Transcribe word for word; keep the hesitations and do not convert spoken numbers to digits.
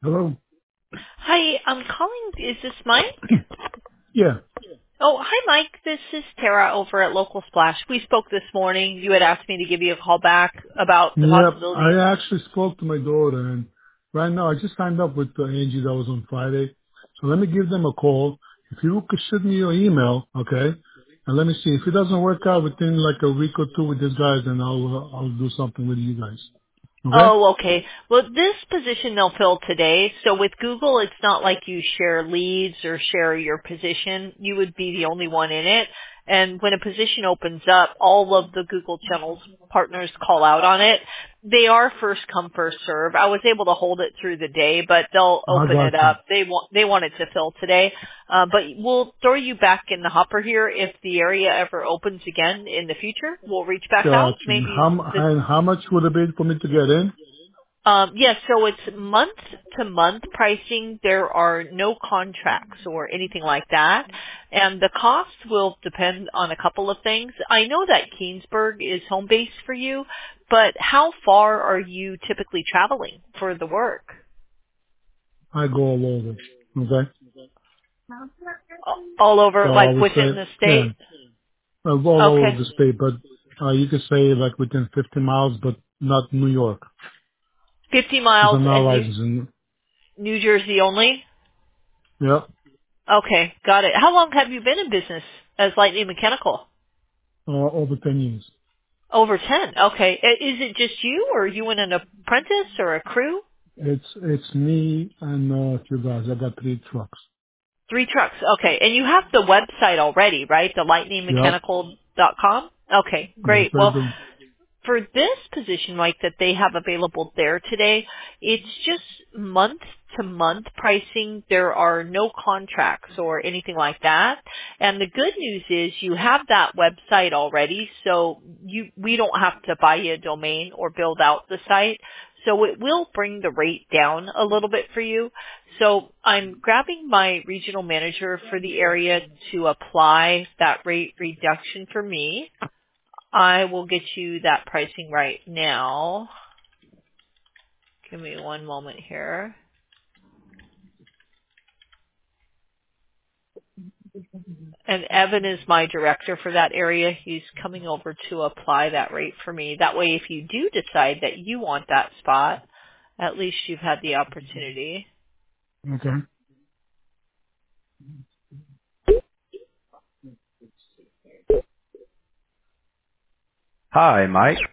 Hello? Hi, I'm calling. Is this Mike? Yeah. Oh, hi, Mike. This is Tara over at Local Splash. We spoke this morning. You had asked me to give you a call back about the Yep. possibility. I actually spoke to my daughter, and right now I just signed up with uh, Angie. That was on Friday. So let me give them a call. If you could shoot me your email, okay? And let me see. If it doesn't work out within like a week or two with these guys, then I'll uh, I'll do something with you guys. Okay? Oh, okay. Well, this position they'll fill today. So with Google, it's not like you share leads or share your position. You would be the only one in it. And when a position opens up, all of the Google channels partners call out on it. They are first come, first serve. I was able to hold it through the day, but they'll I open got it you. up. They want, they want it to fill today. Uh, but we'll throw you back in the hopper here if the area ever opens again in the future. We'll reach back Got out. you. And Maybe how mu- the and how much would it be for me to get in? um, yes, so it's month to month pricing. There are no contracts or anything like that. And the cost will depend on a couple of things. I know that Keensburg is home base for you, but how far are you typically traveling for the work? I go all over. Okay? A- All over, So I like would within say, the yeah. state? Uh, all over Okay. the state, but uh, you could say like within fifty miles, but not New York, fifty because miles I'm not and New, licensed in. New Jersey only? Yeah, Okay, got it. How long have you been in business as Lightning Mechanical? uh, over ten years. Over ten. Okay. I- Is it just you, or are you in an apprentice or a crew? It's it's me and uh, a few guys. I got three trucks. Three trucks. Okay. And you have the website already, right? The lightning Yep. mechanical dot com? Okay, Yes, great. I Well, do. for this position, Mike, that they have available there today, it's just month to month pricing. There are no contracts or anything like that. And the good news is you have that website already, so you we don't have to buy you a domain or build out the site. So it will bring the rate down a little bit for you. So I'm grabbing my regional manager for the area to apply that rate reduction for me. I will get you that pricing right now. Give me one moment here. And Evan is my director for that area. He's coming over to apply that rate for me. That way, if you do decide that you want that spot, at least you've had the opportunity. Okay. Hi, Mike.